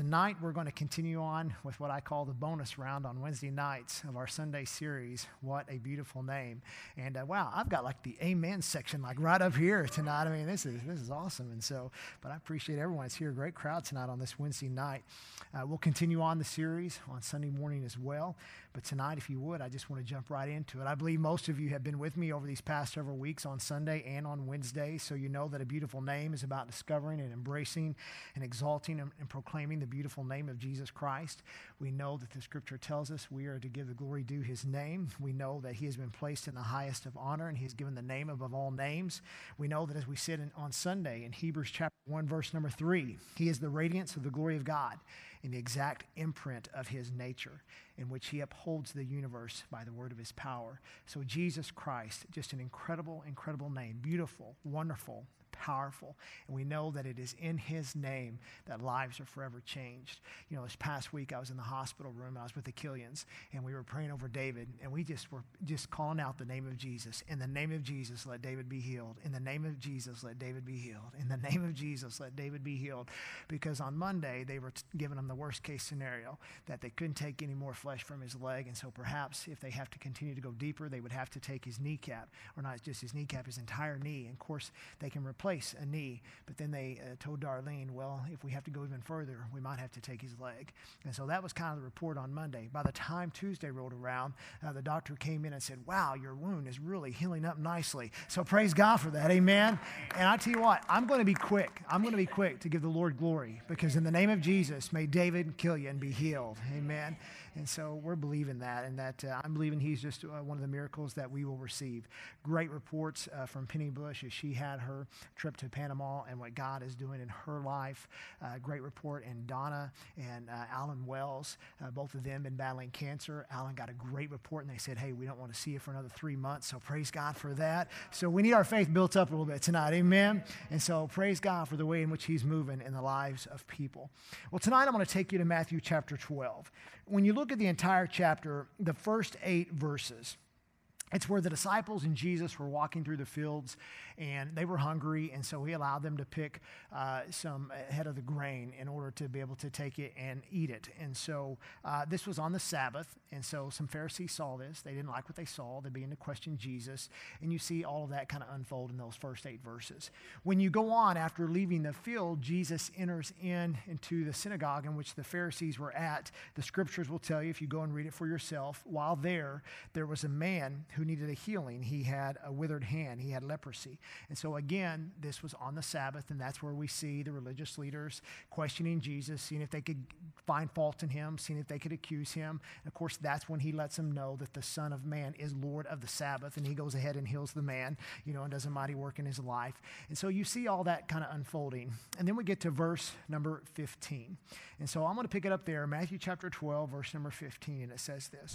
tonight we're going to continue on with what I call the bonus round on Wednesday nights of our Sunday series, What a Beautiful Name. And wow, I've got like the amen section like right up here tonight. I mean, this is awesome. And so, but I appreciate everyone. It's here, a great crowd tonight on this Wednesday night. We'll continue on the series on Sunday morning as well. But tonight, if you would, I just want to jump right into it. I believe most of you have been with me over these past several weeks on Sunday and on Wednesday, so you know that a beautiful name is about discovering and embracing and exalting and proclaiming the beautiful name of Jesus Christ. We know that the Scripture tells us we are to give the glory due His name. We know that He has been placed in the highest of honor, and He has given the name above all names. We know that as we sit on Sunday in Hebrews chapter 1, verse number 3, He is the radiance of the glory of God in the exact imprint of His nature, in which He upholds the universe by the word of His power. So Jesus Christ, just an incredible, incredible name, beautiful, wonderful, powerful. And we know that it is in His name that lives are forever changed. You know, this past week I was in the hospital room. I was with the Killians, and we were praying over David, and we were calling out the name of Jesus. In the name of Jesus, let David be healed. In the name of Jesus, let David be healed. In the name of Jesus, let David be healed. Because on Monday, they were giving him the worst case scenario, that they couldn't take any more flesh from his leg, and so perhaps if they have to continue to go deeper, they would have to take his kneecap, or not just his kneecap, his entire knee. And of course, they can replace a knee, but then they told Darlene, well, if we have to go even further, we might have to take his leg. And so that was kind of the report on Monday. By the time Tuesday rolled around, the doctor came in and said, wow, your wound is really healing up nicely. So praise God for that, amen. And I tell you what, I'm going to be quick. I'm going to be quick to give the Lord glory, because in the name of Jesus, may David Killian be healed, amen. And so we're believing that, and that I'm believing he's just one of the miracles that we will receive. Great reports from Penny Bush as she had her trip to Panama and what God is doing in her life. Great report. And Donna and Alan Wells, both of them been battling cancer. Alan got a great report, and they said, hey, we don't want to see you for another 3 months, so praise God for that. So we need our faith built up a little bit tonight, amen? And so praise God for the way in which He's moving in the lives of people. Well, tonight I'm going to take you to Matthew chapter 12. When you look at the entire chapter, the first 8 verses, it's where the disciples and Jesus were walking through the fields, and they were hungry, and so He allowed them to pick some head of the grain in order to be able to take it and eat it. And so this was on the Sabbath, and so some Pharisees saw this. They didn't like what they saw. They began to question Jesus, and you see all of that kind of unfold in those first 8 verses. When you go on, after leaving the field, Jesus enters into the synagogue in which the Pharisees were at. The Scriptures will tell you, if you go and read it for yourself, while there was a man who needed a healing. He had a withered hand. He had leprosy. And so again, this was on the Sabbath, and that's where we see the religious leaders questioning Jesus, seeing if they could find fault in Him, seeing if they could accuse Him. And of course, that's when He lets them know that the Son of Man is Lord of the Sabbath, and He goes ahead and heals the man, and does a mighty work in his life. And so you see all that kind of unfolding. And then we get to verse number 15. And so I'm going to pick it up there, Matthew chapter 12, verse number 15, and it says this.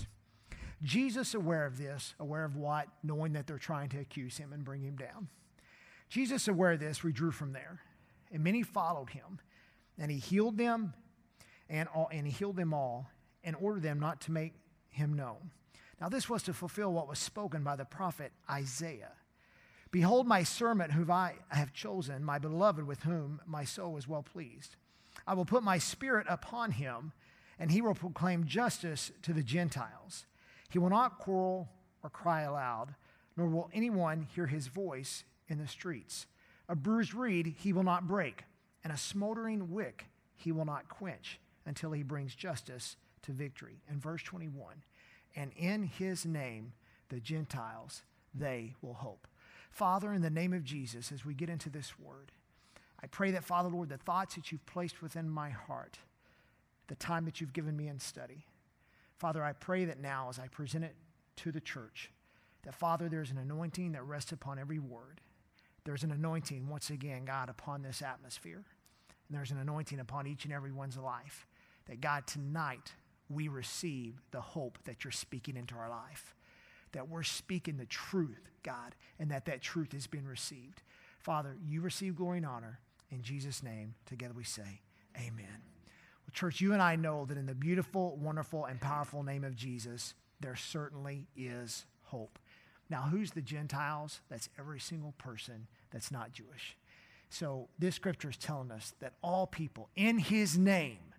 Jesus, aware of this, aware of what? Knowing that they're trying to accuse Him and bring Him down. Jesus, aware of this, withdrew from there, and many followed Him, and He healed them, and He healed them all, and ordered them not to make Him known. Now this was to fulfill what was spoken by the prophet Isaiah. Behold, my servant whom I have chosen, my beloved, with whom my soul is well pleased. I will put my Spirit upon him, and he will proclaim justice to the Gentiles. He will not quarrel or cry aloud, nor will anyone hear his voice in the streets. A bruised reed he will not break, and a smoldering wick he will not quench, until he brings justice to victory. And verse 21, and in His name the Gentiles, they will hope. Father, in the name of Jesus, as we get into this word, I pray that, Father, Lord, the thoughts that You've placed within my heart, the time that You've given me in study, Father, I pray that now as I present it to the church, that, Father, there's an anointing that rests upon every word. There's an anointing, once again, God, upon this atmosphere. And there's an anointing upon each and every one's life. That, God, tonight we receive the hope that You're speaking into our life. That we're speaking the truth, God, and that truth has been received. Father, You receive glory and honor. In Jesus' name, together we say, amen. Well, church, you and I know that in the beautiful, wonderful, and powerful name of Jesus, there certainly is hope. Now, who's the Gentiles? That's every single person that's not Jewish. So this scripture is telling us that all people in His name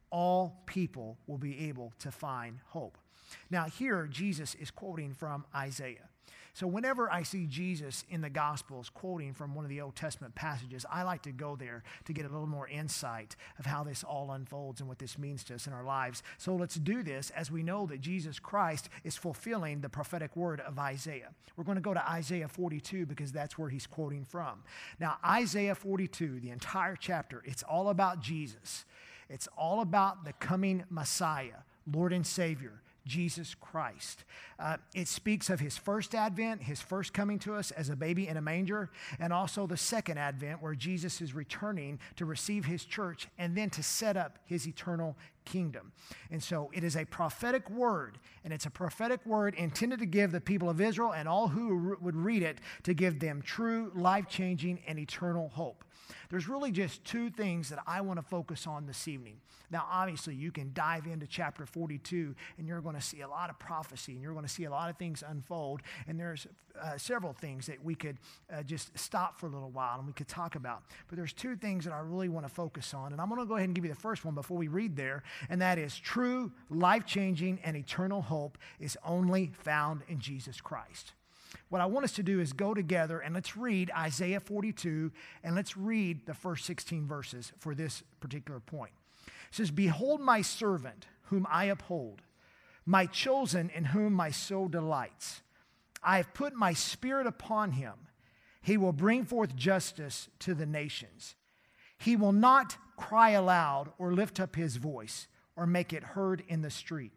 all people will be able to find hope. Now here, Jesus is quoting from Isaiah. So whenever I see Jesus in the Gospels quoting from one of the Old Testament passages, I like to go there to get a little more insight of how this all unfolds and what this means to us in our lives. So let's do this as we know that Jesus Christ is fulfilling the prophetic word of Isaiah. We're going to go to Isaiah 42 because that's where he's quoting from. Now, Isaiah 42, the entire chapter, it's all about Jesus. It's all about the coming Messiah, Lord and Savior, Jesus Christ. It speaks of his first advent, his first coming to us as a baby in a manger, and also the second advent where Jesus is returning to receive his church and then to set up his eternal kingdom. And so it is a prophetic word, and it's a prophetic word intended to give the people of Israel and all who would read it to give them true, life-changing, and eternal hope. There's really just two things that I want to focus on this evening. Now, obviously, you can dive into chapter 42, and you're going to see a lot of prophecy, and you're going to see a lot of things unfold, and there's several things that we could just stop for a little while and we could talk about. But there's two things that I really want to focus on, and I'm going to go ahead and give you the first one before we read there, and that is true, life-changing, and eternal hope is only found in Jesus Christ. What I want us to do is go together and let's read Isaiah 42 and let's read the first 16 verses for this particular point. It says, "Behold my servant whom I uphold, my chosen in whom my soul delights. I have put my spirit upon him. He will bring forth justice to the nations. He will not cry aloud or lift up his voice or make it heard in the street.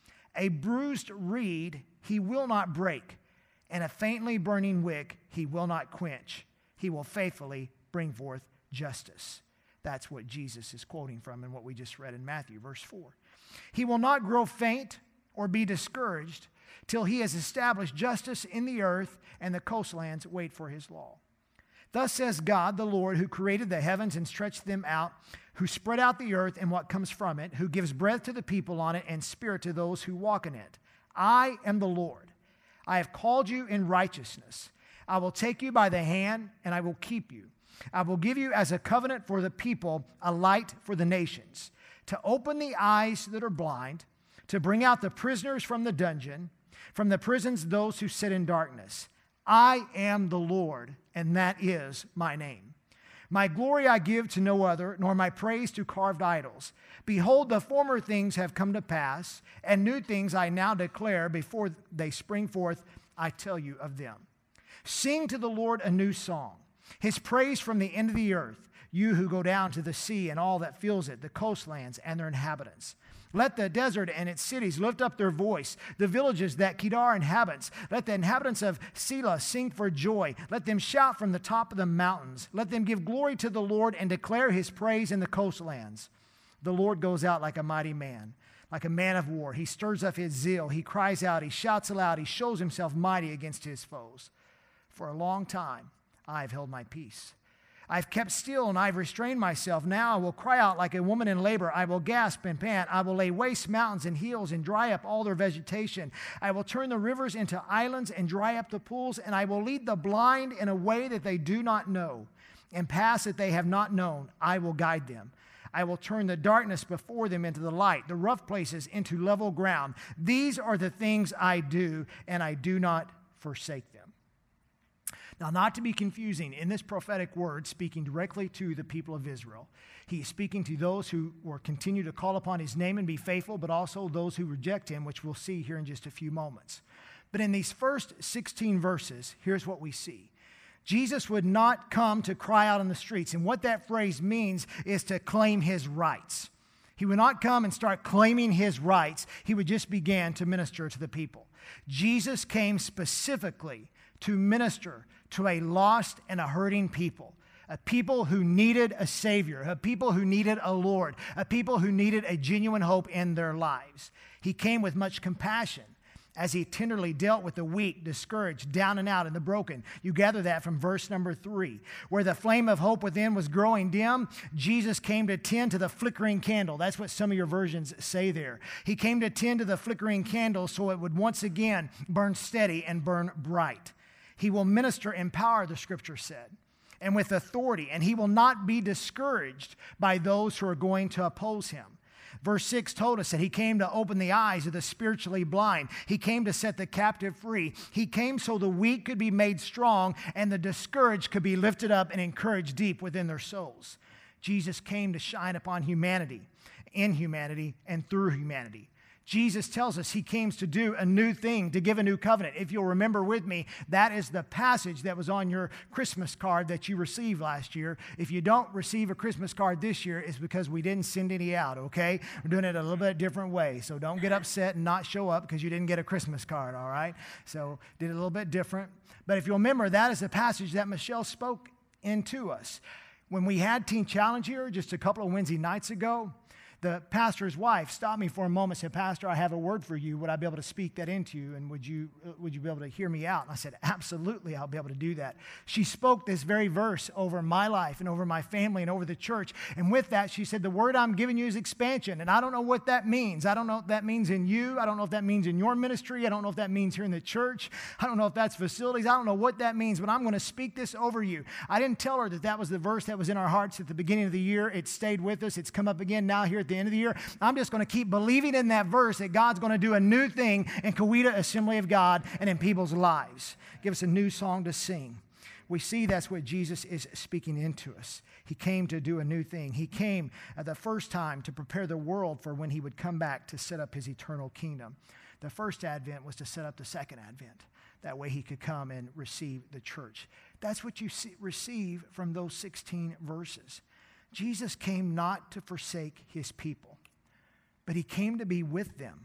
A bruised reed he will not break, and a faintly burning wick he will not quench. He will faithfully bring forth justice." That's what Jesus is quoting from in what we just read in Matthew, verse 4. "He will not grow faint or be discouraged till he has established justice in the earth, and the coastlands wait for his law. Thus says God, the Lord, who created the heavens and stretched them out, who spread out the earth and what comes from it, who gives breath to the people on it and spirit to those who walk in it. I am the Lord. I have called you in righteousness. I will take you by the hand, and I will keep you. I will give you as a covenant for the people, a light for the nations, to open the eyes that are blind, to bring out the prisoners from the dungeon, from the prisons those who sit in darkness. I am the Lord, and that is my name. My glory I give to no other, nor my praise to carved idols. Behold, the former things have come to pass, and new things I now declare before they spring forth, I tell you of them. Sing to the Lord a new song, his praise from the end of the earth, you who go down to the sea and all that fills it, the coastlands and their inhabitants. Let the desert and its cities lift up their voice, the villages that Kedar inhabits. Let the inhabitants of Selah sing for joy. Let them shout from the top of the mountains. Let them give glory to the Lord and declare his praise in the coastlands. The Lord goes out like a mighty man, like a man of war. He stirs up his zeal. He cries out. He shouts aloud. He shows himself mighty against his foes. For a long time, I have held my peace. I've kept still and I've restrained myself. Now I will cry out like a woman in labor. I will gasp and pant. I will lay waste mountains and hills and dry up all their vegetation. I will turn the rivers into islands and dry up the pools, and I will lead the blind in a way that they do not know, and paths that they have not known. I will guide them. I will turn the darkness before them into the light, the rough places into level ground. These are the things I do, and I do not forsake them. Now, not to be confusing, in this prophetic word, speaking directly to the people of Israel, he is speaking to those who will continue to call upon his name and be faithful, but also those who reject him, which we'll see here in just a few moments. But in these first 16 verses, here's what we see. Jesus would not come to cry out on the streets, and what that phrase means is to claim his rights. He would not come and start claiming his rights. He would just begin to minister to the people. Jesus came specifically to minister to a lost and a hurting people, a people who needed a Savior, a people who needed a Lord, a people who needed a genuine hope in their lives. He came with much compassion as he tenderly dealt with the weak, discouraged, down and out, and the broken. You gather that from verse number 3. Where the flame of hope within was growing dim, Jesus came to tend to the flickering candle. That's what some of your versions say there. He came to tend to the flickering candle so it would once again burn steady and burn bright. He will minister in power, the scripture said, and with authority, and he will not be discouraged by those who are going to oppose him. Verse 6 told us that he came to open the eyes of the spiritually blind. He came to set the captive free. He came so the weak could be made strong and the discouraged could be lifted up and encouraged deep within their souls. Jesus came to shine upon humanity, in humanity, and through humanity. Jesus tells us he came to do a new thing, to give a new covenant. If you'll remember with me, that is the passage that was on your Christmas card that you received last year. If you don't receive a Christmas card this year, it's because we didn't send any out, okay? We're doing it a little bit different way. So don't get upset and not show up because you didn't get a Christmas card, all right? So did it a little bit different. But if you'll remember, that is the passage that Michelle spoke into us. When we had Teen Challenge here just a couple of Wednesday nights ago, the pastor's wife stopped me for a moment and said, Pastor, I have a word for you. Would I be able to speak that into you? And would you be able to hear me out? And I said, absolutely, I'll be able to do that. She spoke this very verse over my life and over my family and over the church. And with that, she said, the word I'm giving you is expansion. And I don't know what that means. I don't know if that means in you. I don't know if that means in your ministry. I don't know if that means here in the church. I don't know if that's facilities. I don't know what that means, but I'm going to speak this over you. I didn't tell her that that was the verse that was in our hearts at the beginning of the year. It stayed with us. It's come up again now here at the end of the year. I'm just going to keep believing in that verse that God's going to do a new thing in Coweta Assembly of God and in people's lives. Give us a new song to sing. We see that's what Jesus is speaking into us. He came to do a new thing. He came the first time to prepare the world for when he would come back to set up his eternal kingdom. The first advent was to set up the second advent. That way he could come and receive the church. That's what you receive from those 16 verses. Jesus came not to forsake his people, but he came to be with them.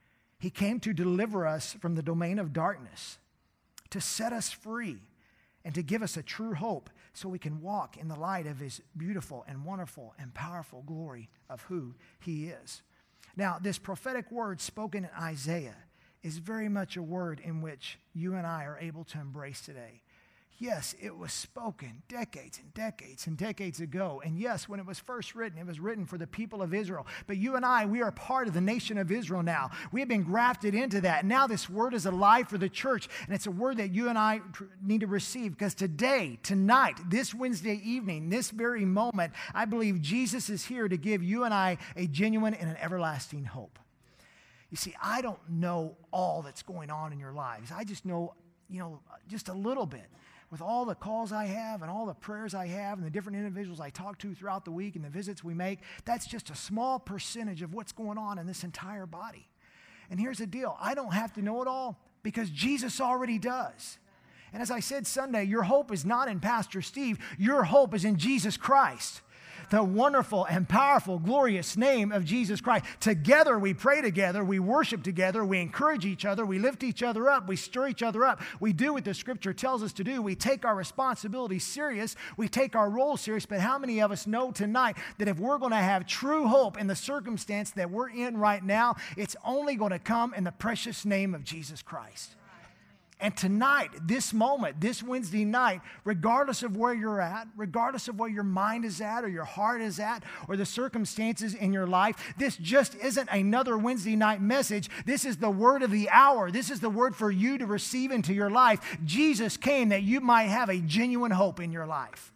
He came to deliver us from the domain of darkness, to set us free, and to give us a true hope so we can walk in the light of his beautiful and wonderful and powerful glory of who he is. Now, this prophetic word spoken in Isaiah is very much a word in which you and I are able to embrace today. Yes, it was spoken decades and decades and decades ago. And yes, when it was first written, it was written for the people of Israel. But you and I, we are part of the nation of Israel now. We have been grafted into that. And now this word is alive for the church. And it's a word that you and I need to receive. Because today, tonight, this Wednesday evening, this very moment, I believe Jesus is here to give you and I a genuine and an everlasting hope. You see, I don't know all that's going on in your lives. I just know, just a little bit. With all the calls I have and all the prayers I have and the different individuals I talk to throughout the week and the visits we make, that's just a small percentage of what's going on in this entire body. And here's the deal. I don't have to know it all because Jesus already does. And as I said Sunday, your hope is not in Pastor Steve. Your hope is in Jesus Christ. The wonderful and powerful, glorious name of Jesus Christ. Together we pray together, we worship together, we encourage each other, we lift each other up, we stir each other up. We do what the Scripture tells us to do. We take our responsibility serious, we take our role serious, but how many of us know tonight that if we're going to have true hope in the circumstance that we're in right now, it's only going to come in the precious name of Jesus Christ. And tonight, this moment, this Wednesday night, regardless of where you're at, regardless of where your mind is at or your heart is at or the circumstances in your life, this just isn't another Wednesday night message. This is the word of the hour. This is the word for you to receive into your life. Jesus came that you might have a genuine hope in your life.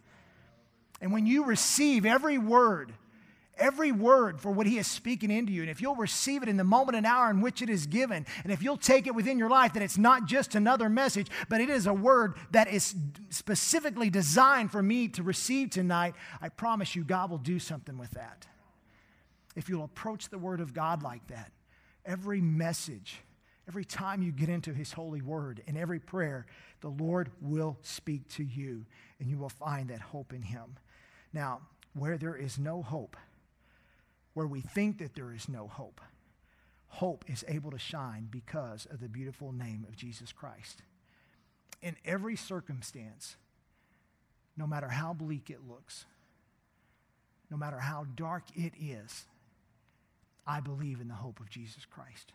And when you receive every word for what he is speaking into you, and if you'll receive it in the moment and hour in which it is given, and if you'll take it within your life, that it's not just another message, but it is a word that is specifically designed for me to receive tonight, I promise you God will do something with that. If you'll approach the word of God like that, every message, every time you get into his holy word, in every prayer, the Lord will speak to you, and you will find that hope in him. Now, where there is no hope, where we think that there is no hope, hope is able to shine because of the beautiful name of Jesus Christ. In every circumstance, no matter how bleak it looks, no matter how dark it is, I believe in the hope of Jesus Christ.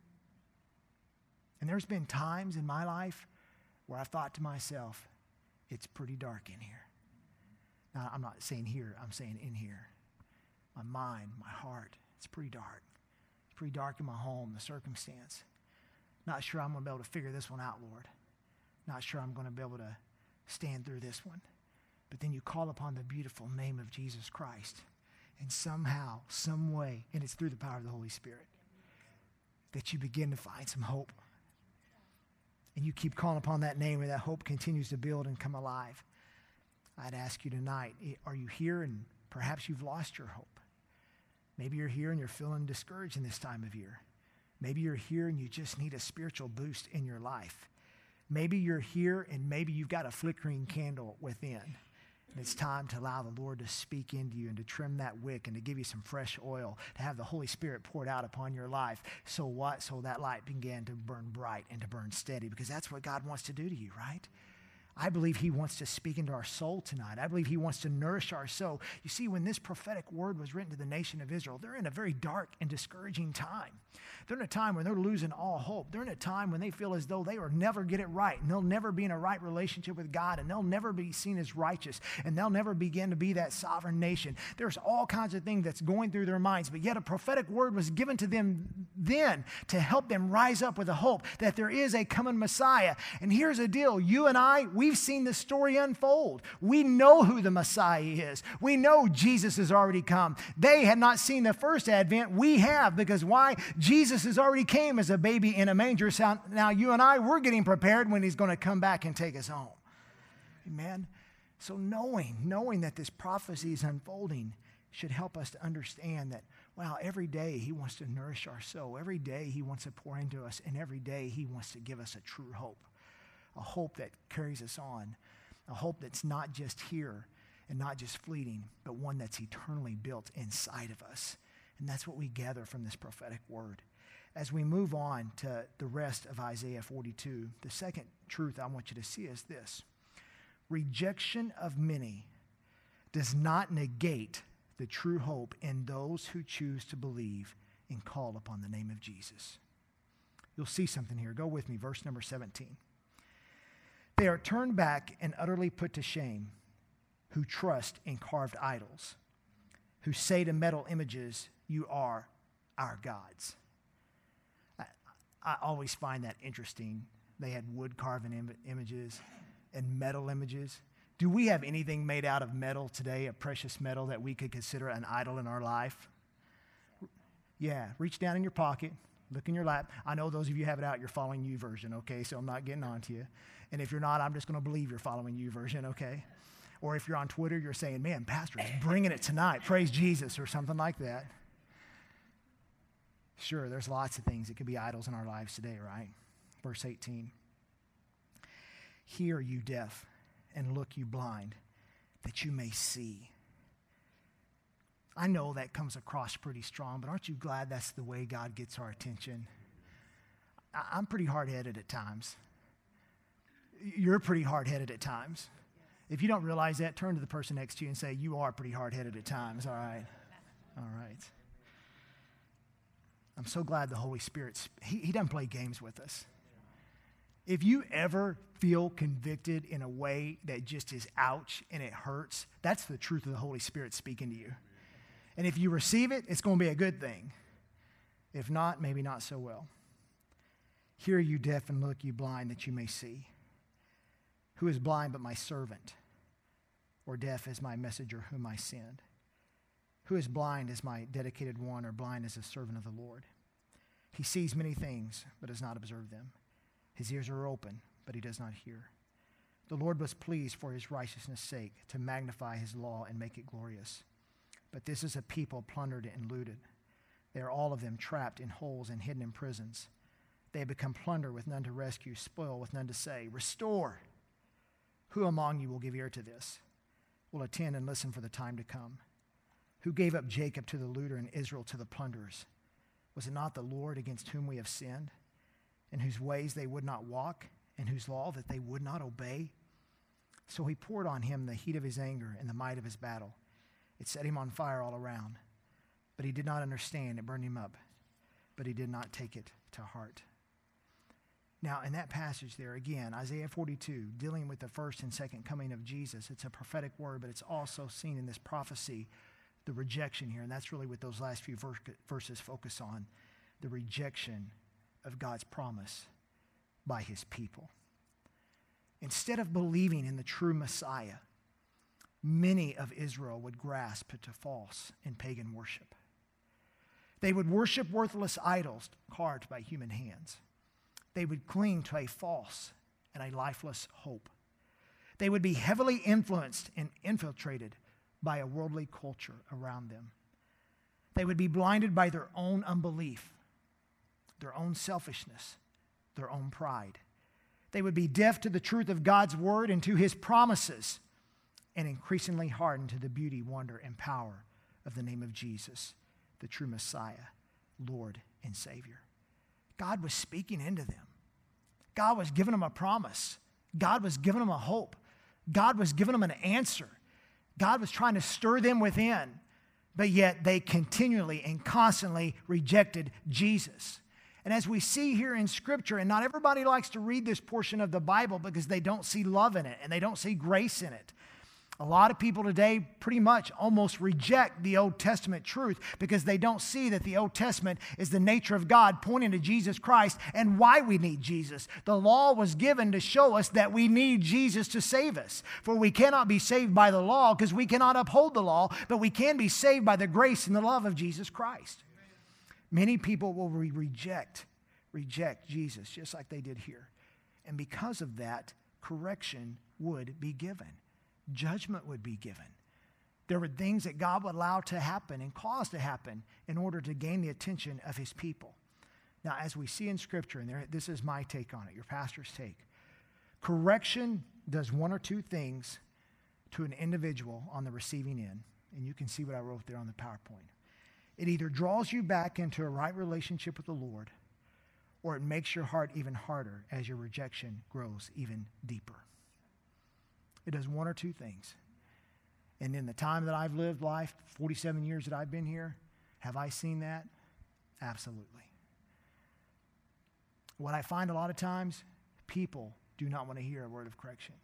And there's been times in my life where I've thought to myself, it's pretty dark in here. Now, I'm not saying here, I'm saying in here. My mind, my heart, it's pretty dark. It's pretty dark in my home, the circumstance. Not sure I'm going to be able to figure this one out, Lord. Not sure I'm going to be able to stand through this one. But then you call upon the beautiful name of Jesus Christ, And somehow, some way, and it's through the power of the Holy Spirit, that you begin to find some hope. And you keep calling upon that name, and that hope continues to build and come alive. I'd ask you tonight, are you here and perhaps you've lost your hope? Maybe you're here and you're feeling discouraged in this time of year. Maybe you're here and you just need a spiritual boost in your life. Maybe you're here and maybe you've got a flickering candle within. And it's time to allow the Lord to speak into you and to trim that wick and to give you some fresh oil, to have the Holy Spirit poured out upon your life. So what? So that light began to burn bright and to burn steady, because that's what God wants to do to you, right? I believe he wants to speak into our soul tonight. I believe he wants to nourish our soul. You see, when this prophetic word was written to the nation of Israel, they're in a very dark and discouraging time. They're in a time when they're losing all hope. They're in a time when they feel as though they will never get it right, and they'll never be in a right relationship with God, and they'll never be seen as righteous, and they'll never begin to be that sovereign nation. There's all kinds of things that's going through their minds, but yet a prophetic word was given to them then to help them rise up with a hope that there is a coming Messiah. And here's the deal. You and I, we've seen this story unfold. We know who the Messiah is. We know Jesus has already come. They had not seen the first advent. We have, because why? Jesus has already came as a baby in a manger. So now you and I, we're getting prepared when he's going to come back and take us home. Amen. So knowing that this prophecy is unfolding should help us to understand that, wow, every day he wants to nourish our soul. Every day he wants to pour into us. And every day he wants to give us a true hope. A hope that carries us on. A hope that's not just here and not just fleeting, but one that's eternally built inside of us. And that's what we gather from this prophetic word. As we move on to the rest of Isaiah 42, the second truth I want you to see is this. Rejection of many does not negate the true hope in those who choose to believe and call upon the name of Jesus. You'll see something here. Go with me, verse number 17. They are turned back and utterly put to shame who trust in carved idols, who say to metal images, you are our gods. I always find that interesting. They had wood carving images and metal images. Do we have anything made out of metal today, a precious metal that we could consider an idol in our life? Yeah, reach down in your pocket, look in your lap. I know those of you have it out, you're following YouVersion, okay? So I'm not getting on to you. And if you're not, I'm just going to believe you're following YouVersion, okay? Or if you're on Twitter, you're saying, man, Pastor is bringing it tonight. Praise Jesus, or something like that. Sure, there's lots of things that could be idols in our lives today, right? Verse 18. Hear, you deaf, and look, you blind, that you may see. I know that comes across pretty strong, but aren't you glad that's the way God gets our attention? I'm pretty hard-headed at times. You're pretty hard-headed at times. If you don't realize that, turn to the person next to you and say, you are pretty hard-headed at times, all right? All right. I'm so glad the Holy Spirit, he doesn't play games with us. If you ever feel convicted in a way that just is ouch and it hurts, that's the truth of the Holy Spirit speaking to you. And if you receive it, it's going to be a good thing. If not, maybe not so well. Hear, you deaf, and look, you blind, that you may see. Who is blind but my servant, or deaf as my messenger whom I send? Who is blind as my dedicated one, or blind as a servant of the Lord? He sees many things, but does not observe them. His ears are open, but he does not hear. The Lord was pleased for his righteousness' sake to magnify his law and make it glorious. But this is a people plundered and looted. They are all of them trapped in holes and hidden in prisons. They have become plunder with none to rescue, spoil with none to say, restore. Who among you will give ear to this, will attend and listen for the time to come? Who gave up Jacob to the looter and Israel to the plunderers? Was it not the Lord against whom we have sinned, in whose ways they would not walk, and whose law that they would not obey? So he poured on him the heat of his anger and the might of his battle. It set him on fire all around. But he did not understand. It burned him up. But he did not take it to heart. Now, in that passage there, again, Isaiah 42, dealing with the first and second coming of Jesus, it's a prophetic word, but it's also seen in this prophecy, the rejection here. And that's really what those last few verses focus on, the rejection of God's promise by his people. Instead of believing in the true Messiah, many of Israel would grasp to false and pagan worship. They would worship worthless idols carved by human hands. They would cling to a false and a lifeless hope. They would be heavily influenced and infiltrated by a worldly culture around them. They would be blinded by their own unbelief, their own selfishness, their own pride. They would be deaf to the truth of God's word and to his promises, and increasingly hardened to the beauty, wonder, and power of the name of Jesus, the true Messiah, Lord, and Savior. God was speaking into them. God was giving them a promise. God was giving them a hope. God was giving them an answer. God was trying to stir them within, but yet they continually and constantly rejected Jesus. And as we see here in Scripture, and not everybody likes to read this portion of the Bible because they don't see love in it and they don't see grace in it. A lot of people today pretty much almost reject the Old Testament truth because they don't see that the Old Testament is the nature of God pointing to Jesus Christ and why we need Jesus. The law was given to show us that we need Jesus to save us. For we cannot be saved by the law because we cannot uphold the law, but we can be saved by the grace and the love of Jesus Christ. Many people will reject Jesus just like they did here. And because of that, correction would be given. Judgment would be given. There were things that God would allow to happen and cause to happen in order to gain the attention of his people. Now, as we see in Scripture, and this is my take on it, your pastor's take, correction does one or two things to an individual on the receiving end. And you can see what I wrote there on the PowerPoint. It either draws you back into a right relationship with the Lord, or it makes your heart even harder as your rejection grows even deeper. It does one or two things. And in the time that I've lived life, 47 years that I've been here, have I seen that? Absolutely. What I find a lot of times, people do not want to hear a word of correction.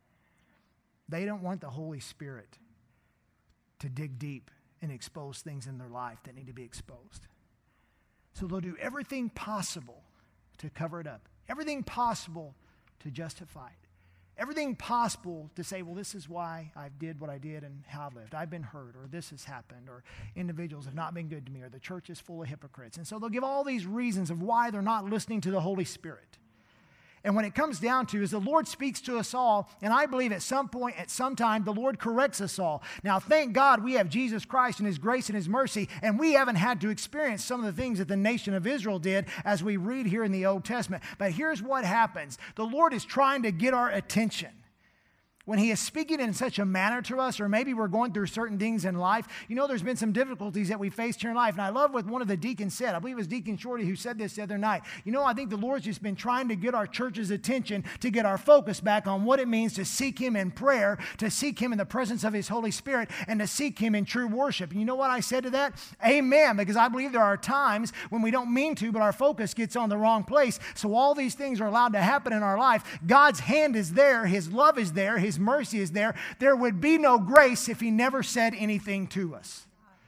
They don't want the Holy Spirit to dig deep and expose things in their life that need to be exposed. So they'll do everything possible to cover it up, everything possible to justify it. Everything possible to say, well, this is why I did what I did and how I lived. I've been hurt, or this has happened, or individuals have not been good to me, or the church is full of hypocrites. And so they'll give all these reasons of why they're not listening to the Holy Spirit. And when it comes down to is the Lord speaks to us all, and I believe at some point, at some time, the Lord corrects us all. Now, thank God we have Jesus Christ and his grace and his mercy, and we haven't had to experience some of the things that the nation of Israel did as we read here in the Old Testament. But here's what happens. The Lord is trying to get our attention. When he is speaking in such a manner to us, or maybe we're going through certain things in life, you know, there's been some difficulties that we faced here in life. And I love what one of the deacons said. I believe it was Deacon Shorty who said this the other night. You know, I think the Lord's just been trying to get our church's attention, to get our focus back on what it means to seek him in prayer, to seek him in the presence of his Holy Spirit, and to seek him in true worship. And you know what I said to that? Amen, because I believe there are times when we don't mean to, but our focus gets on the wrong place. So all these things are allowed to happen in our life. God's hand is there. His love is there. His mercy is there. There would be no grace if he never said anything to us.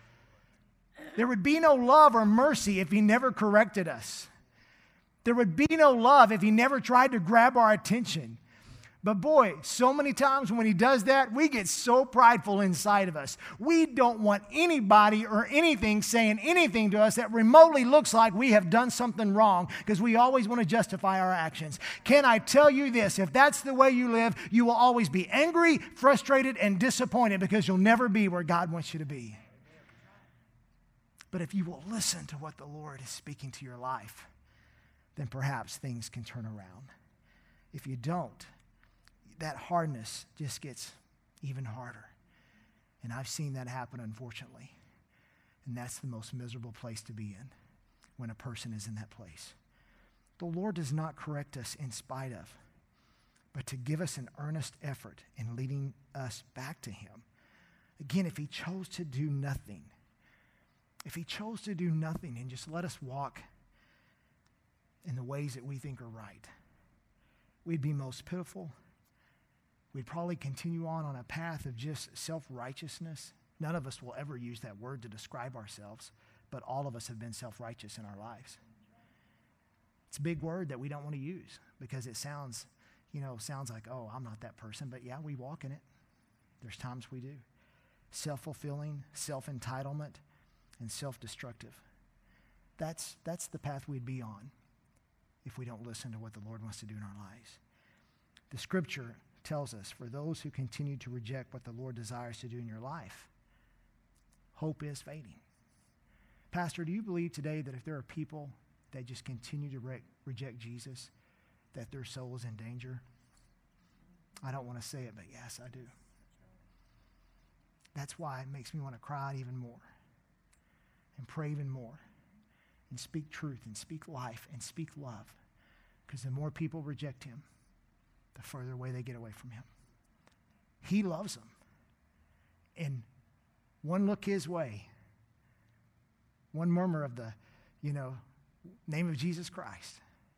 There would be no love or mercy if he never corrected us. There would be no love if he never tried to grab our attention. But boy, so many times when he does that, we get so prideful inside of us. We don't want anybody or anything saying anything to us that remotely looks like we have done something wrong, because we always want to justify our actions. Can I tell you this? If that's the way you live, you will always be angry, frustrated, and disappointed, because you'll never be where God wants you to be. But if you will listen to what the Lord is speaking to your life, then perhaps things can turn around. If you don't, that hardness just gets even harder. And I've seen that happen, unfortunately. And that's the most miserable place to be in, when a person is in that place. The Lord does not correct us in spite of, but to give us an earnest effort in leading us back to him. Again, if he chose to do nothing, and just let us walk in the ways that we think are right, we'd be most pitiful. We'd probably continue on a path of just self-righteousness. None of us will ever use that word to describe ourselves, but all of us have been self-righteous in our lives. It's a big word that we don't want to use because it sounds like, oh, I'm not that person. But yeah, we walk in it. There's times we do. Self-fulfilling, self-entitlement, and self-destructive. That's the path we'd be on if we don't listen to what the Lord wants to do in our lives. The scripture tells us, for those who continue to reject what the Lord desires to do in your life, hope is fading. Pastor, do you believe today that if there are people that just continue to reject Jesus, that their soul is in danger? I don't want to say it, but yes, I do. That's why it makes me want to cry even more and pray even more and speak truth and speak life and speak love. Because the more people reject him, the further away they get away from him. He loves them. And one look his way, one murmur of the, name of Jesus Christ,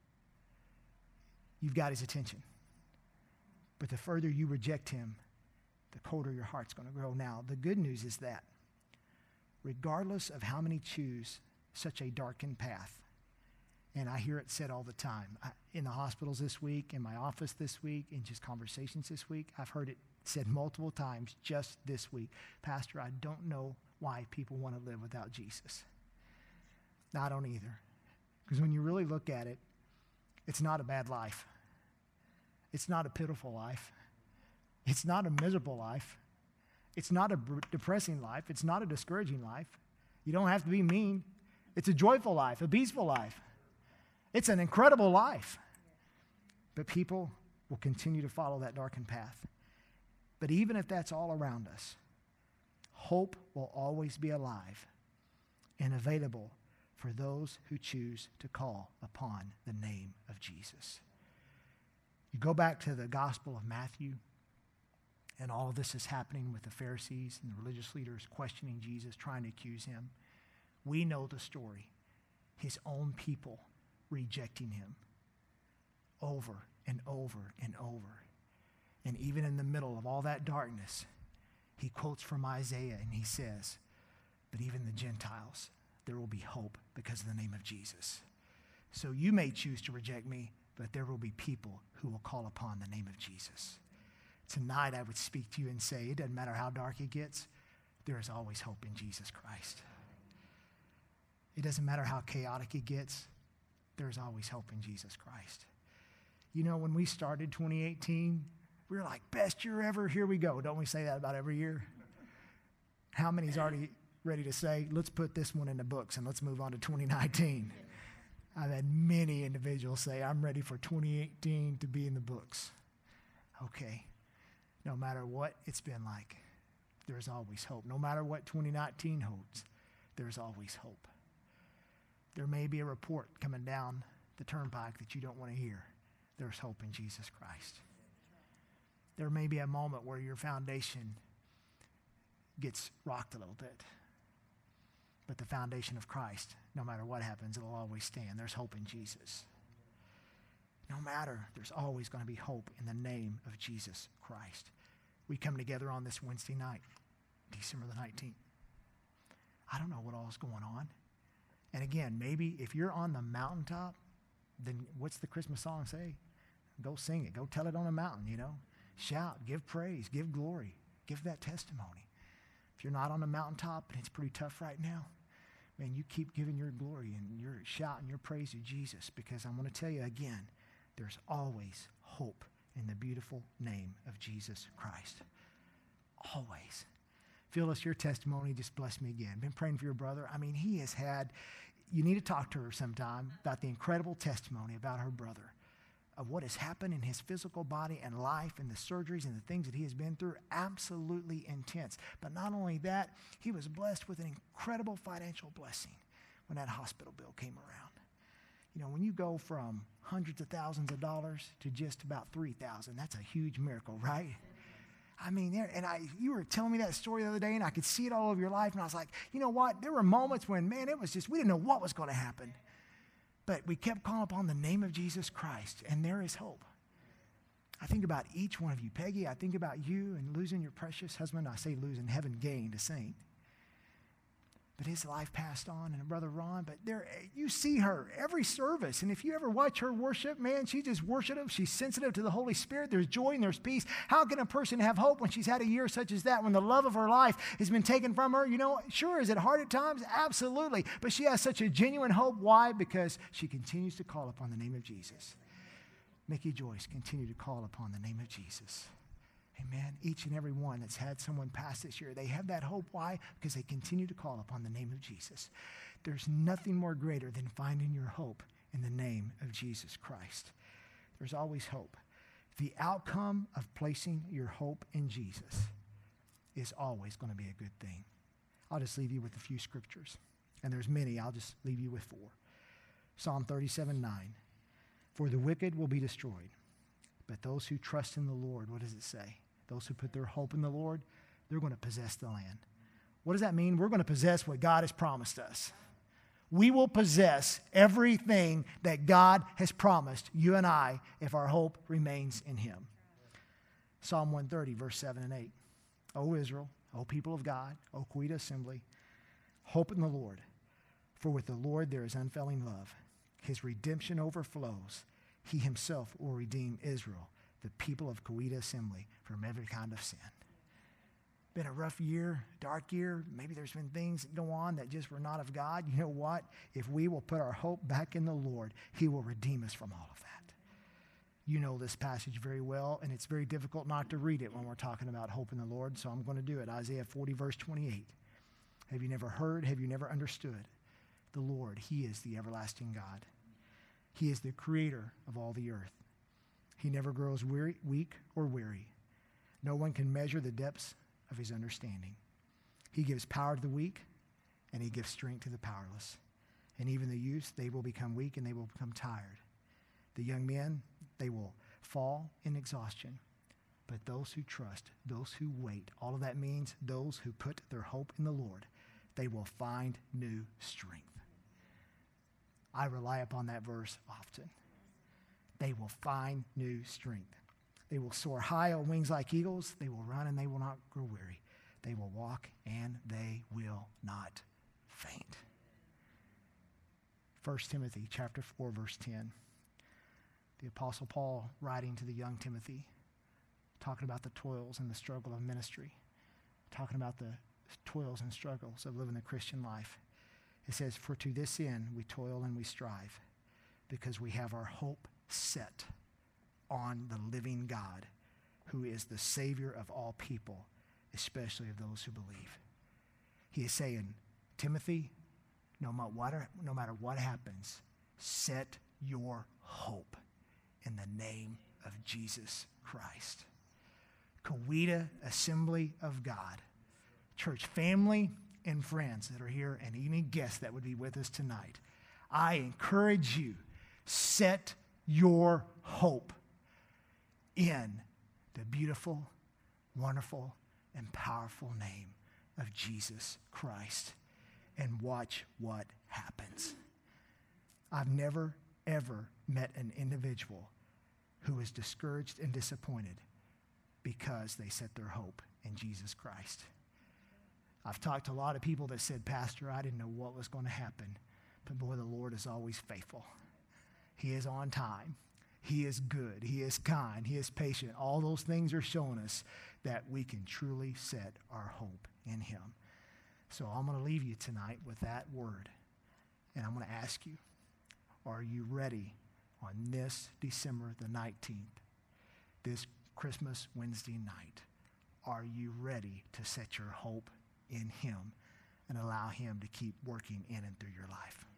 you've got his attention. But the further you reject him, the colder your heart's going to grow. Now, the good news is that regardless of how many choose such a darkened path, and I hear it said all the time, in the hospitals this week, in my office this week, in just conversations this week, I've heard it said multiple times just this week, Pastor, I don't know why people want to live without Jesus. No, I don't either. Because when you really look at it, it's not a bad life. It's not a pitiful life. It's not a miserable life. It's not a depressing life. It's not a discouraging life. You don't have to be mean. It's a joyful life, a peaceful life. It's an incredible life. But people will continue to follow that darkened path. But even if that's all around us, hope will always be alive and available for those who choose to call upon the name of Jesus. You go back to the Gospel of Matthew, and all of this is happening with the Pharisees and the religious leaders questioning Jesus, trying to accuse him. We know the story. His own people rejecting him over and over and over. And even in the middle of all that darkness, he quotes from Isaiah and he says, but even the Gentiles, there will be hope because of the name of Jesus. So you may choose to reject me, but there will be people who will call upon the name of Jesus. Tonight I would speak to you and say, it doesn't matter how dark it gets, there is always hope in Jesus Christ. It doesn't matter how chaotic it gets, there's always hope in Jesus Christ. When we started 2018, we were like, best year ever, here we go. Don't we say that about every year? How many's already ready to say, let's put this one in the books and let's move on to 2019? I've had many individuals say, I'm ready for 2018 to be in the books. Okay. No matter what it's been like, there's always hope. No matter what 2019 holds, there's always hope. There may be a report coming down the turnpike that you don't want to hear. There's hope in Jesus Christ. There may be a moment where your foundation gets rocked a little bit. But the foundation of Christ, no matter what happens, it'll always stand. There's hope in Jesus. No matter, there's always going to be hope in the name of Jesus Christ. We come together on this Wednesday night, December the 19th. I don't know what all is going on. And again, maybe if you're on the mountaintop, then what's the Christmas song say? Go sing it. Go tell it on a mountain, Shout, give praise, give glory, give that testimony. If you're not on the mountaintop and it's pretty tough right now, man, you keep giving your glory and your shout and your praise to Jesus, because I'm going to tell you again, there's always hope in the beautiful name of Jesus Christ. Always. Phyllis, your testimony just blessed me again. Been praying for your brother. He has had, you need to talk to her sometime about the incredible testimony about her brother, of what has happened in his physical body and life and the surgeries and the things that he has been through. Absolutely intense. But not only that, he was blessed with an incredible financial blessing when that hospital bill came around. When you go from hundreds of thousands of dollars to just about $3,000, that's a huge miracle, right? You were telling me that story the other day, and I could see it all over your life, and I was like, you know what? There were moments when, man, it was just, we didn't know what was going to happen. But we kept calling upon the name of Jesus Christ, and there is hope. I think about each one of you. Peggy, I think about you and losing your precious husband. I say losing, heaven gained a saint. but his life passed on, and Brother Ron, but there, you see her every service, and if you ever watch her worship, man, she just worships. She's sensitive to the Holy Spirit. There's joy and there's peace. How can a person have hope when she's had a year such as that, when the love of her life has been taken from her? You know, sure, is it hard at times? Absolutely, but she has such a genuine hope. Why? Because she continues to call upon the name of Jesus. Mickey Joyce, continue to call upon the name of Jesus. Amen. Each and every one that's had someone pass this year, they have that hope. Why? Because they continue to call upon the name of Jesus. There's nothing more greater than finding your hope in the name of Jesus Christ. There's always hope. The outcome of placing your hope in Jesus is always going to be a good thing. I'll just leave you with a few scriptures. And there's many. I'll just leave you with 4. Psalm 37:9. For the wicked will be destroyed, but those who trust in the Lord, what does it say? Those who put their hope in the Lord, they're going to possess the land. What does that mean? We're going to possess what God has promised us. We will possess everything that God has promised you and I if our hope remains in him. Psalm 130, verse 7 and 8. O Israel, O people of God, O Coweta Assembly, hope in the Lord. For with the Lord there is unfailing love. His redemption overflows. He himself will redeem Israel, the people of Coweta Assembly, from every kind of sin. Been a rough year, dark year. Maybe there's been things that go on that just were not of God. You know what? If we will put our hope back in the Lord, he will redeem us from all of that. You know this passage very well, and it's very difficult not to read it when we're talking about hope in the Lord, so I'm going to do it. Isaiah 40, verse 28. Have you never heard? Have you never understood? The Lord, he is the everlasting God. He is the creator of all the earth. He never grows weak or weary. No one can measure the depths of his understanding. He gives power to the weak, and he gives strength to the powerless. And even the youth, they will become weak and they will become tired. The young men, they will fall in exhaustion. But those who trust, those who wait, all of that means those who put their hope in the Lord, they will find new strength. I rely upon that verse often. They will find new strength. They will soar high on wings like eagles. They will run and they will not grow weary. They will walk and they will not faint. 1 Timothy chapter 4, verse 10. The Apostle Paul writing to the young Timothy, talking about the toils and the struggle of ministry, talking about the toils and struggles of living the Christian life. It says, for to this end we toil and we strive, because we have our hope set on the living God, who is the Savior of all people, especially of those who believe. He is saying, Timothy, no matter what happens, set your hope in the name of Jesus Christ. Coweta Assembly of God, church family and friends that are here, and any guests that would be with us tonight, I encourage you, set your hope in the beautiful, wonderful, and powerful name of Jesus Christ, and watch what happens. I've never, ever met an individual who is discouraged and disappointed because they set their hope in Jesus Christ. I've talked to a lot of people that said, Pastor, I didn't know what was going to happen. But boy, the Lord is always faithful. He is on time. He is good. He is kind. He is patient. All those things are showing us that we can truly set our hope in him. So I'm going to leave you tonight with that word. And I'm going to ask you, are you ready on this December the 19th, this Christmas Wednesday night? Are you ready to set your hope in him and allow him to keep working in and through your life?